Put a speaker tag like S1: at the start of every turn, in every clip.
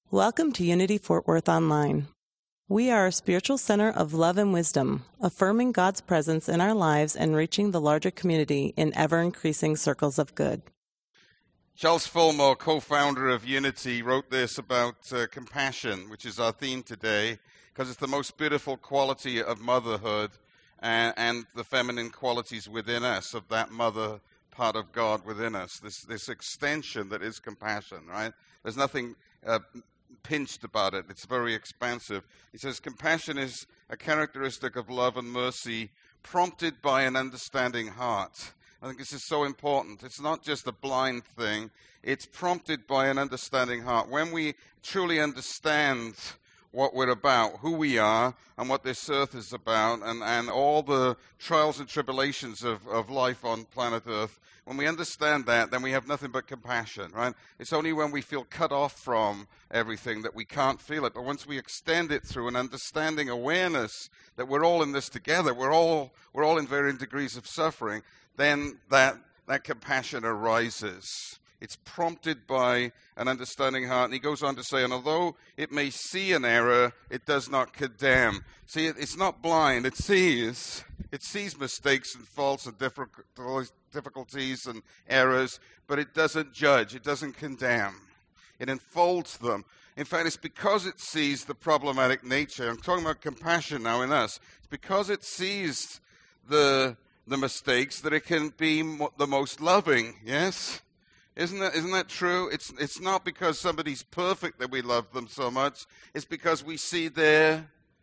S1: Welcome to Unity Fort Worth Online. We are a spiritual center of love and wisdom, affirming God's presence in our lives and reaching the larger community in ever-increasing circles of good.
S2: Charles Fillmore, co-founder of Unity, wrote this about compassion, which is our theme today, because it's the most beautiful quality of motherhood and the feminine qualities within us, of that mother part of God within us, this extension that is compassion, right? There's nothing pinched about it. It's very expansive. He says, compassion is a characteristic of love and mercy prompted by an understanding heart. I think this is so important. It's not just a blind thing. It's prompted by an understanding heart. When we truly understand what we're about, who we are, and what this earth is about, and all the trials and tribulations of life on planet Earth, when we understand that, then we have nothing but compassion, right? It's only when we feel cut off from everything that we can't feel it. But once we extend it through an understanding awareness that we're all in this together, we're all in varying degrees of suffering, then that compassion arises. It's prompted by an understanding heart. And he goes on to say, and although it may see an error, it does not condemn. See, it's not blind. It sees mistakes and faults and difficulties and errors, but it doesn't judge. It doesn't condemn. It enfolds them. In fact, it's because it sees the problematic nature. I'm talking about compassion now in us. It's because it sees the mistakes that it can be the most loving, yes? Isn't that true? It's not because somebody's perfect that we love them so much. It's because we see their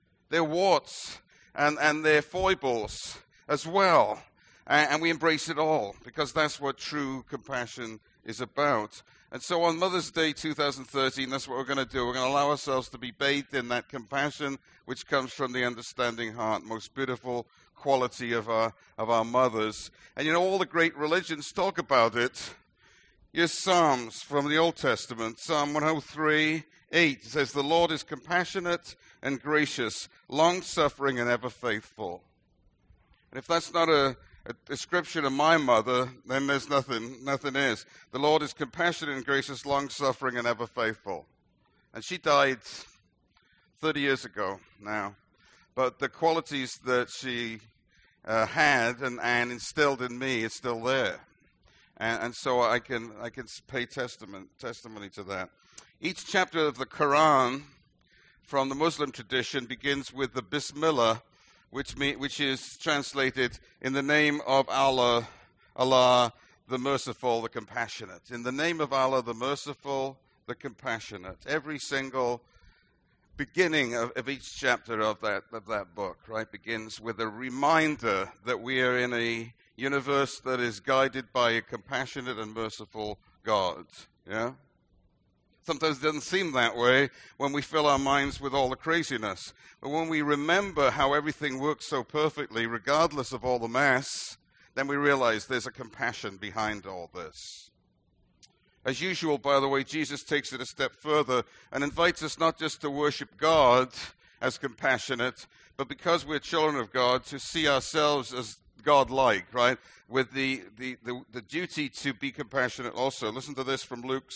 S2: warts and their foibles as well. And we embrace it all, because that's what true compassion is about. And so on Mother's Day 2013, that's what we're going to do. We're going to allow ourselves to be bathed in that compassion which comes from the understanding heart, most beautiful quality of our mothers. And you know, all the great religions talk about it. Here's Psalms from the Old Testament. Psalm 103:8 says, the Lord is compassionate and gracious, long-suffering and ever faithful. And if that's not a description of my mother, then there's nothing is. The Lord is compassionate and gracious, long-suffering and ever faithful. And she died 30 years ago now. But the qualities that she had and instilled in me is still there. And so I can pay testimony to that. Each chapter of the Quran from the Muslim tradition begins with the Bismillah, which is translated in the name of Allah, Allah, the merciful, the compassionate. In the name of Allah, the merciful, the compassionate. Every single beginning of each chapter of that book, right, begins with a reminder that we are in a universe that is guided by a compassionate and merciful God. Yeah? Sometimes it doesn't seem that way when we fill our minds with all the craziness. But when we remember how everything works so perfectly, regardless of all the mess, then we realize there's a compassion behind all this. As usual, by the way, Jesus takes it a step further and invites us not just to worship God as compassionate, but because we're children of God, to see ourselves as God-like, right? With the duty to be compassionate also. Listen to this from Luke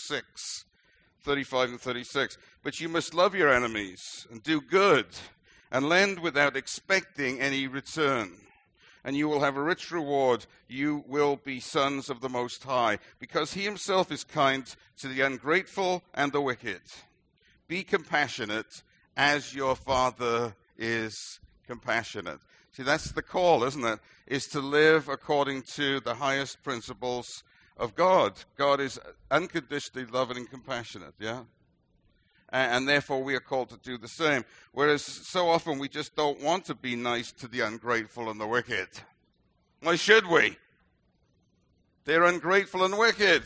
S2: 6:35 and 36. But you must love your enemies and do good and lend without expecting any return. And you will have a rich reward. You will be sons of the Most High, because he himself is kind to the ungrateful and the wicked. Be compassionate as your Father is compassionate. See, that's the call, isn't it? Is to live according to the highest principles of God. God is unconditionally loving and compassionate, yeah? And therefore we are called to do the same. Whereas so often we just don't want to be nice to the ungrateful and the wicked. Why should we? They're ungrateful and wicked.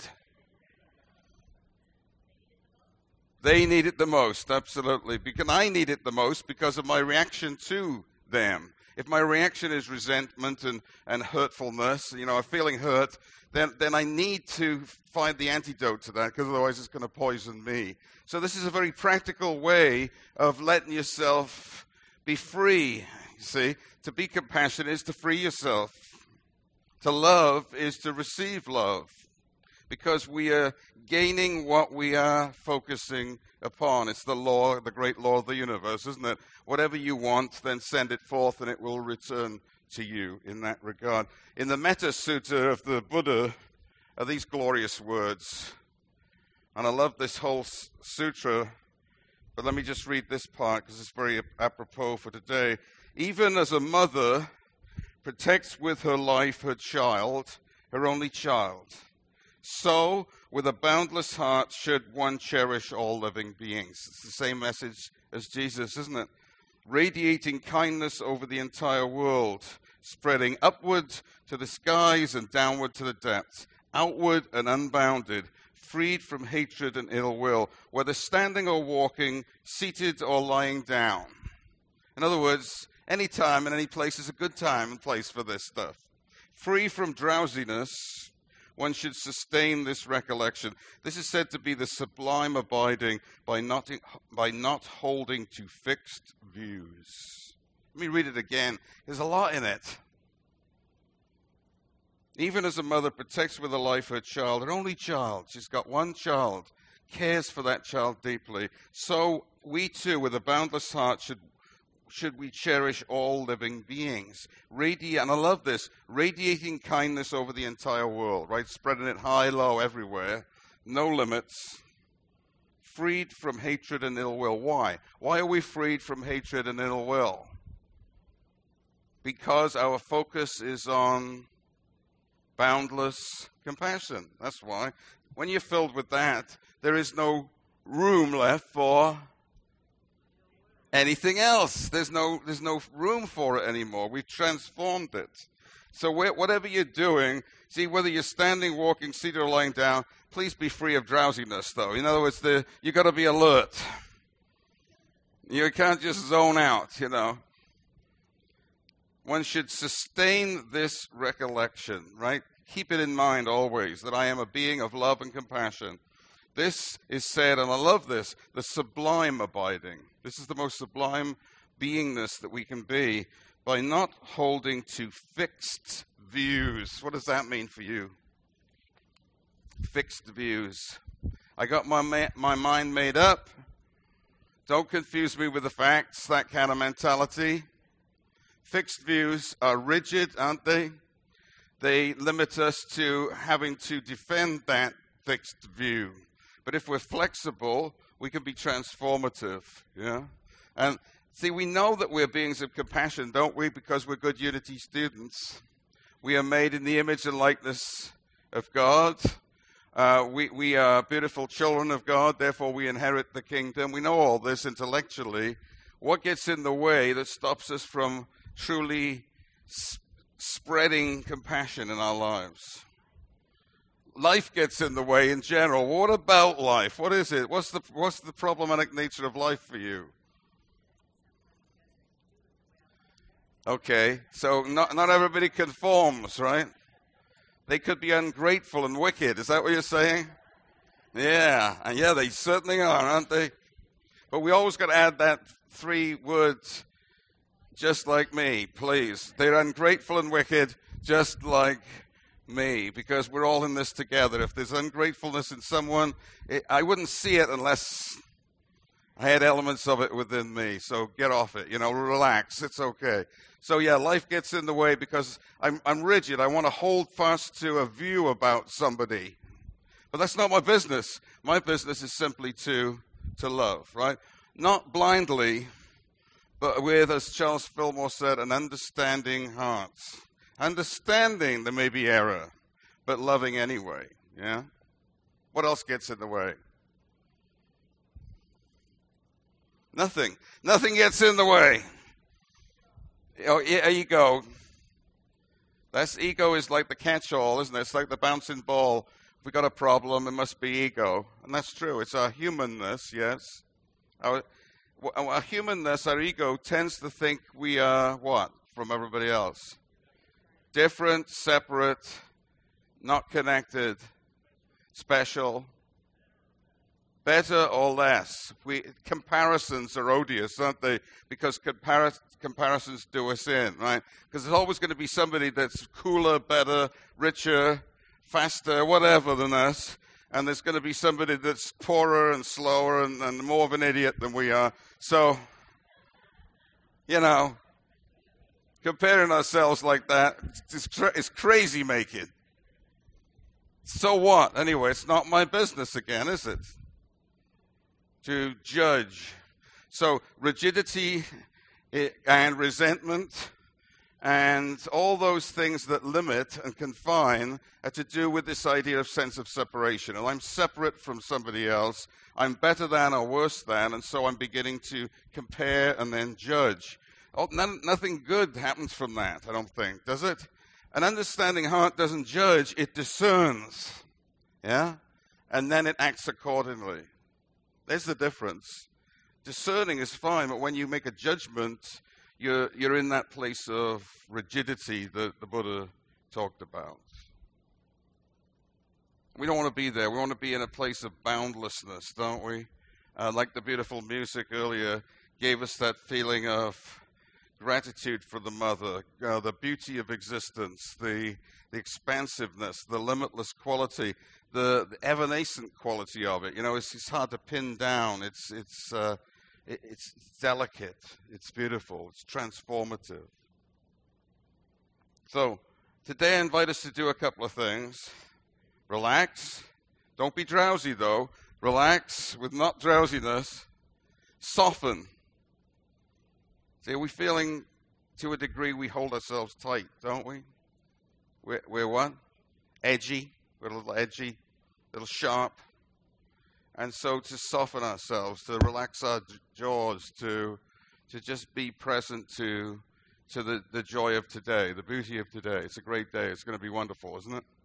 S2: They need it the most, absolutely. Because I need it the most because of my reaction to them. If my reaction is resentment and hurtfulness, you know, I'm feeling hurt, then I need to find the antidote to that, because otherwise it's going to poison me. So this is a very practical way of letting yourself be free, you see. To be compassionate is to free yourself. To love is to receive love. because we are gaining what we are focusing upon. It's the law, the great law of the universe, isn't it? Whatever you want, then send it forth and it will return to you in that regard. In the Metta Sutta of the Buddha are these glorious words. And I love this whole sutra, but let me just read this part because it's very apropos for today. Even as a mother protects with her life her child, her only child, so with a boundless heart should one cherish all living beings. It's the same message as Jesus, isn't it? Radiating kindness over the entire world, spreading upward to the skies and downward to the depths, outward and unbounded, freed from hatred and ill will, whether standing or walking, seated or lying down. In other words, any time and any place is a good time and place for this stuff. Free from drowsiness, one should sustain this recollection. This is said to be the sublime abiding by not holding to fixed views. Let me read it again. There's a lot in it. Even as a mother protects with her life her child, her only child, she's got one child, cares for that child deeply, so we too, with a boundless heart, should we cherish all living beings. And I love this, radiating kindness over the entire world, right? Spreading it high, low, everywhere, no limits, freed from hatred and ill will. Why? Why are we freed from hatred and ill will? Because our focus is on boundless compassion. That's why. When you're filled with that, there is no room left for anything else. There's no room for it anymore. We've transformed it. So whatever you're doing, see, whether you're standing, walking, seated, or lying down, please be free of drowsiness, though. In other words, you've got to be alert. You can't just zone out, you know. One should sustain this recollection, right? Keep it in mind always that I am a being of love and compassion. This is said, and I love this, the sublime abiding. This is the most sublime beingness that we can be by not holding to fixed views. What does that mean for you? Fixed views. I got my mind made up. Don't confuse me with the facts, that kind of mentality. Fixed views are rigid, aren't they? They limit us to having to defend that fixed view. But if we're flexible, we can be transformative, yeah? And see, we know that we're beings of compassion, don't we? Because we're good Unity students. We are made in the image and likeness of God. We are beautiful children of God, therefore we inherit the kingdom. We know all this intellectually. What gets in the way that stops us from truly spreading compassion in our lives? Life gets in the way in general. What about life? What is it? What's the problematic nature of life for you? Okay, so not everybody conforms, right? They could be ungrateful and wicked. Is that what you're saying? Yeah, and yeah, they certainly are, aren't they? But we always got to add that 3 words, just like me, please. They're ungrateful and wicked, just like me, because we're all in this together. If there's ungratefulness in someone, I wouldn't see it unless I had elements of it within me. So get off it, relax. It's okay. So yeah, life gets in the way because I'm rigid. I want to hold fast to a view about somebody. But that's not my business. My business is simply to love, right? Not blindly, but with, as Charles Fillmore said, an understanding heart. Understanding there may be error, but loving anyway, yeah? What else gets in the way? Nothing. Nothing gets in the way. Oh, yeah, ego. Ego is like the catch-all, isn't it? It's like the bouncing ball. If we got a problem, it must be ego. And that's true. It's our humanness, yes. Our humanness, our ego, tends to think we are what from everybody else? Different, separate, not connected, special, better or less. Comparisons are odious, aren't they? Because comparisons do us in, right? Because there's always going to be somebody that's cooler, better, richer, faster, whatever than us, and there's going to be somebody that's poorer and slower and more of an idiot than we are. So, comparing ourselves like that is crazy making. So what? Anyway, it's not my business again, is it? To judge. So rigidity and resentment and all those things that limit and confine are to do with this idea of sense of separation. And I'm separate from somebody else. I'm better than or worse than, and so I'm beginning to compare and then judge. Oh, nothing good happens from that, I don't think, does it? An understanding heart doesn't judge, it discerns. Yeah? And then it acts accordingly. There's the difference. Discerning is fine, but when you make a judgment, you're in that place of rigidity that the Buddha talked about. We don't want to be there. We want to be in a place of boundlessness, don't we? Like the beautiful music earlier gave us that feeling of gratitude for the mother, the beauty of existence, the expansiveness, the limitless quality, the evanescent quality of it. It's hard to pin down. It's delicate. It's beautiful. It's transformative. So today I invite us to do a couple of things. Relax. Don't be drowsy, though. Relax with not drowsiness. Soften. See, are we feeling, to a degree, we hold ourselves tight, don't we? We're what? Edgy. We're a little edgy, a little sharp. And so to soften ourselves, to relax our jaws, to just be present to the joy of today, the beauty of today. It's a great day. It's going to be wonderful, isn't it?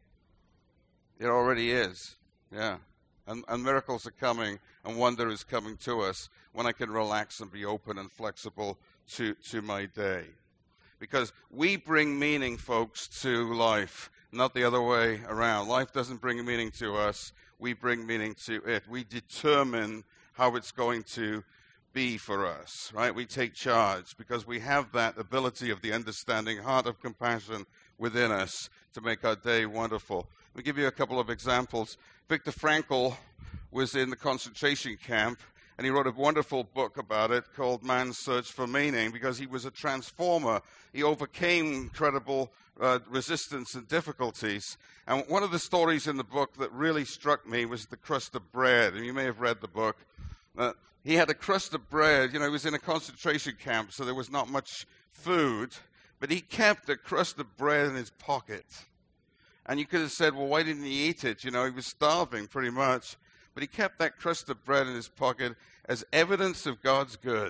S2: It already is, yeah. And miracles are coming, and wonder is coming to us when I can relax and be open and flexible to my day. Because we bring meaning, folks, to life, not the other way around. Life doesn't bring meaning to us. We bring meaning to it. We determine how it's going to be for us, right? We take charge because we have that ability of the understanding heart of compassion within us to make our day wonderful. Let me give you a couple of examples. Viktor Frankl was in the concentration camp, and he wrote a wonderful book about it called Man's Search for Meaning, because he was a transformer. He overcame incredible resistance and difficulties. And one of the stories in the book that really struck me was the crust of bread. And you may have read the book. He had a crust of bread. He was in a concentration camp, so there was not much food. But he kept a crust of bread in his pocket. And you could have said, well, why didn't he eat it? He was starving pretty much. But he kept that crust of bread in his pocket as evidence of God's good.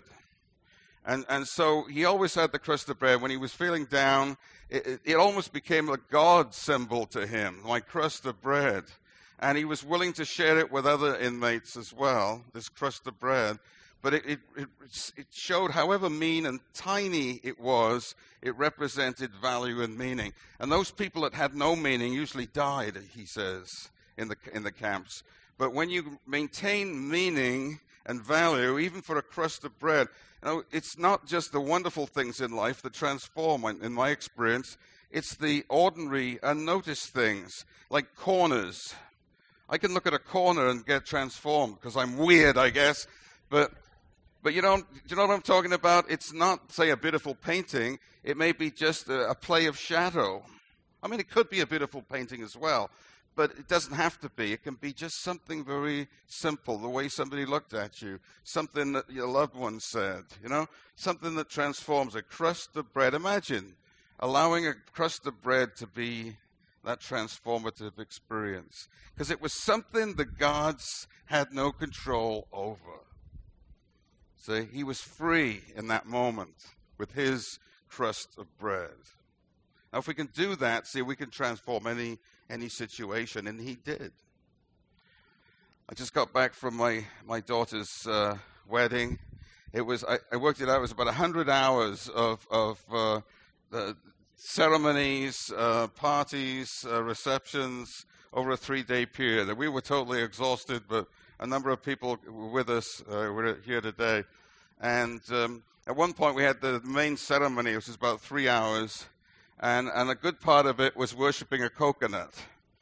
S2: And so he always had the crust of bread. When he was feeling down, it almost became a God symbol to him, like crust of bread. And he was willing to share it with other inmates as well, this crust of bread. But it showed, however mean and tiny it was, it represented value and meaning. And those people that had no meaning usually died, he says, in the camps. But when you maintain meaning and value, even for a crust of bread, it's not just the wonderful things in life that transform, in my experience. It's the ordinary, unnoticed things, like corners. I can look at a corner and get transformed because I'm weird, I guess. But do you know what I'm talking about? It's not, say, a beautiful painting. It may be just a play of shadow. I mean, it could be a beautiful painting as well, but it doesn't have to be. It can be just something very simple, the way somebody looked at you, something that your loved one said, something that transforms a crust of bread. Imagine allowing a crust of bread to be that transformative experience, because it was something the gods had no control over. See, he was free in that moment with his crust of bread. Now, if we can do that, see, we can transform any situation, and he did. I just got back from my daughter's wedding. I worked it out. It was about 100 hours of the ceremonies, parties, receptions over a 3-day period. And we were totally exhausted, but a number of people were with us. We're here today. And at one point we had the main ceremony, which was about 3 hours. And a good part of it was worshiping a coconut.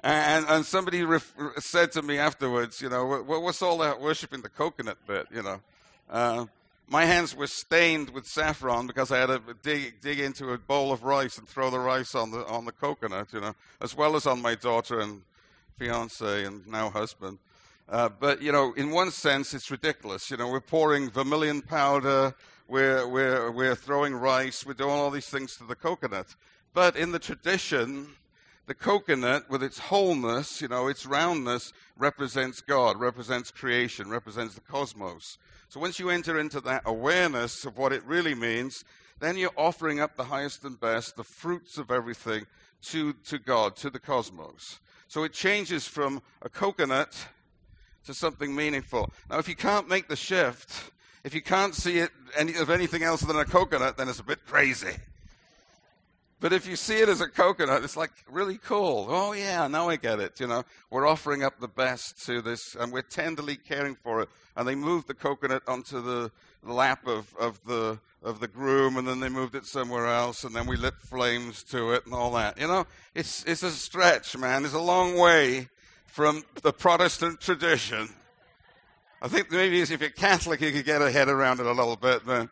S2: And somebody said to me afterwards, what's all that worshiping the coconut bit, My hands were stained with saffron because I had to dig into a bowl of rice and throw the rice on the coconut, as well as on my daughter and fiance and now husband. But in one sense, it's ridiculous. We're pouring vermilion powder, we're throwing rice, we're doing all these things to the coconut. But in the tradition, the coconut, with its wholeness, its roundness, represents God, represents creation, represents the cosmos. So once you enter into that awareness of what it really means, then you're offering up the highest and best, the fruits of everything, to God, to the cosmos. So it changes from a coconut to something meaningful. Now, if you can't make the shift, if you can't see it of anything else than a coconut, then it's a bit crazy. But if you see it as a coconut, it's like really cool. Oh, yeah, now I get it. We're offering up the best to this, and we're tenderly caring for it. And they moved the coconut onto the lap of the groom, and then they moved it somewhere else, and then we lit flames to it and all that. It's a stretch, man. It's a long way from the Protestant tradition. I think maybe if you're Catholic, you could get a head around it a little bit, but,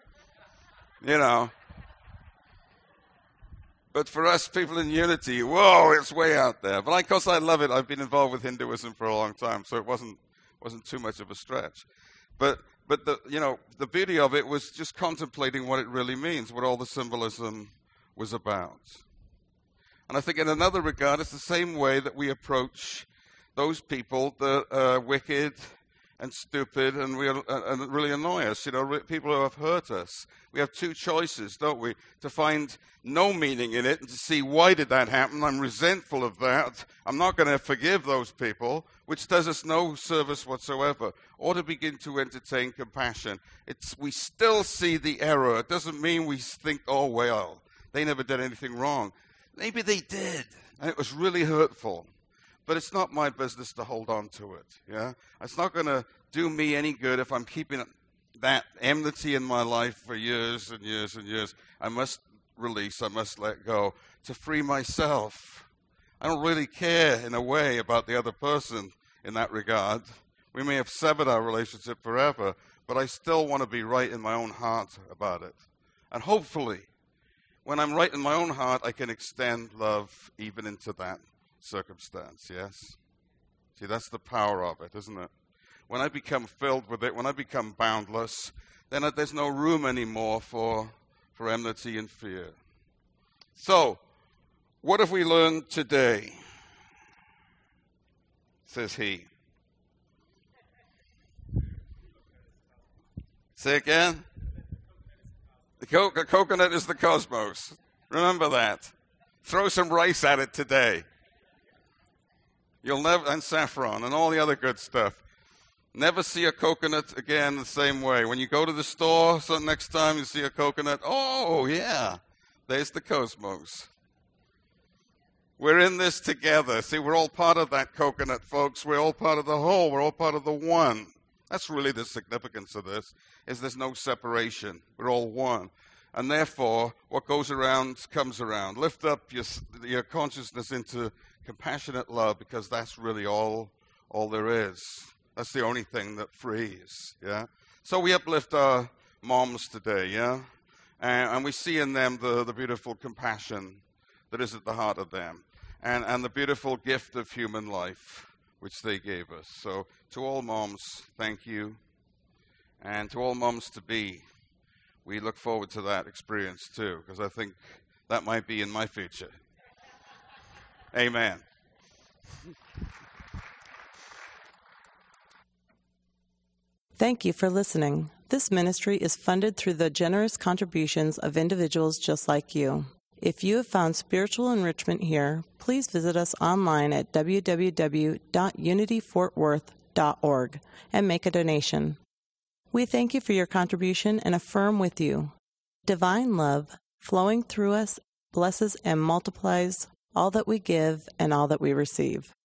S2: But for us people in Unity, whoa, it's way out there. But of course I love it. I've been involved with Hinduism for a long time, so it wasn't too much of a stretch. But the beauty of it was just contemplating what it really means, what all the symbolism was about. And I think in another regard, it's the same way that we approach those people that are wicked and stupid and really annoy us, people who have hurt us. We have two choices, don't we? To find no meaning in it and to see, why did that happen? I'm resentful of that. I'm not going to forgive those people, which does us no service whatsoever. Or to begin to entertain compassion. We still see the error. It doesn't mean we think, oh, well, they never did anything wrong. Maybe they did, and it was really hurtful. But it's not my business to hold on to it. Yeah, it's not going to do me any good if I'm keeping that enmity in my life for years and years and years. I must release. I must let go to free myself. I don't really care in a way about the other person in that regard. We may have severed our relationship forever, but I still want to be right in my own heart about it. And hopefully, when I'm right in my own heart, I can extend love even into that circumstance, yes? See, that's the power of it, isn't it? When I become filled with it, when I become boundless, then there's no room anymore for enmity and fear. So, what have we learned today? Says he. Say again? The coconut is the cosmos. Remember that. Throw some rice at it today. You'll never, and saffron and all the other good stuff. Never see a coconut again the same way. When you go to the store, so next time you see a coconut, oh yeah, there's the cosmos. We're in this together. See, we're all part of that coconut, folks. We're all part of the whole. We're all part of the one. That's really the significance of this, is there's no separation. We're all one. And therefore, what goes around comes around. Lift up your consciousness into compassionate love, because that's really all there is. That's the only thing that frees, yeah? So we uplift our moms today, yeah? And we see in them the beautiful compassion that is at the heart of them, and the beautiful gift of human life which they gave us. So to all moms, thank you. And to all moms to be, we look forward to that experience too, because I think that might be in my future. Amen.
S1: Thank you for listening. This ministry is funded through the generous contributions of individuals just like you. If you have found spiritual enrichment here, please visit us online at www.unityfortworth.org and make a donation. We thank you for your contribution and affirm with you. Divine love flowing through us blesses and multiplies all that we give and all that we receive.